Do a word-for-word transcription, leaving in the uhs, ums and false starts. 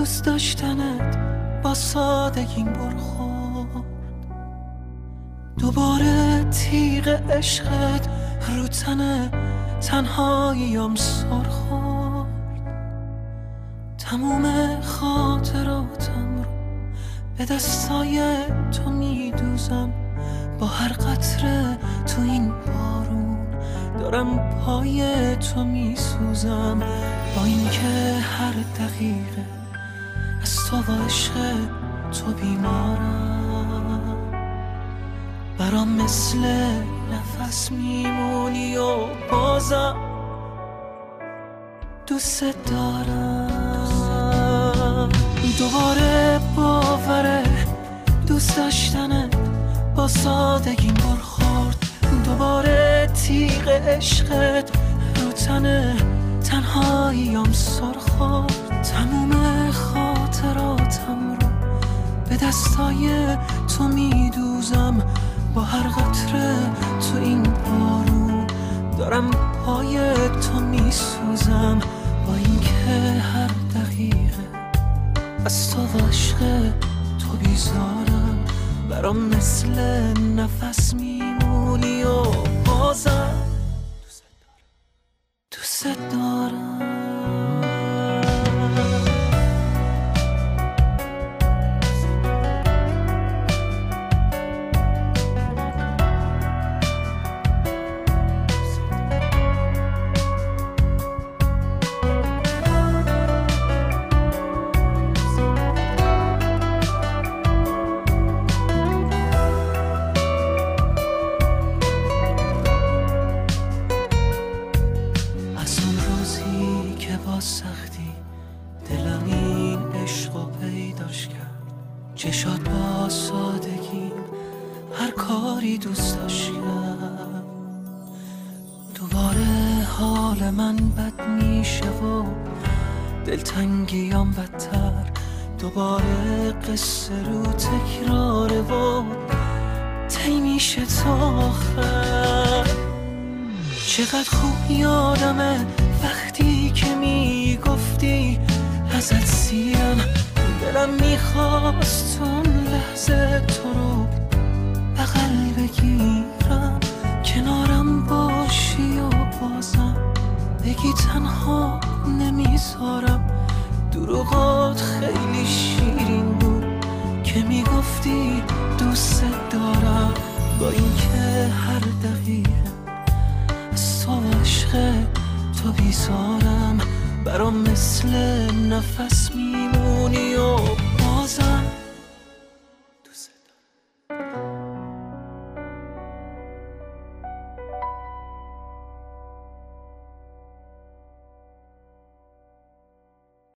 دوست داشتنت با سادگیم برخورد، دوباره تیغ عشقت رو تن تنهاییم سر خورد. تموم خاطراتم رو به دستای تو میدوزم، با هر قطره تو این بارون دارم پای تو میسوزم. با اینکه هر دقیقه از تو و عشق تو بیمارم، برام مثل نفس میمونی و بازم دوست دارم. دوباره باوره دوست داشتنت با سادگیم برخورد، دوباره تیغ عشقت رو تن تنهاییم سر خورد. تموم خاطراتم رو به دستای تو میدوزم، با هر قطره تو این بارون دارم پای تو میسوزم. با اینکه هر دقیقه از تو و عشق تو بیزارم، برام مثل نفس میمونی و بازم دوست دارم. سختی دلم این عشقو پیداش کرد، چشات با سادگی هر کاری دوست داشت کرد. دوباره حال من بد میشه و دلتنگیام بدتر، دوباره قصه رو تکراره و طی میشه تا آخر. چقدر خوب یادمه وقتی که میگفتی ازت سیرم، دلم میخواست اون لحظه تو رو بغل بگیرم، کنارم باشی و بازم بگی تنها نمیذارم. دروغات خیلی شیرین بود که میگفتی دوست دارم، با اینکه هر دقیقه از تو و عشق تو بیزارم، برام مثل نفس می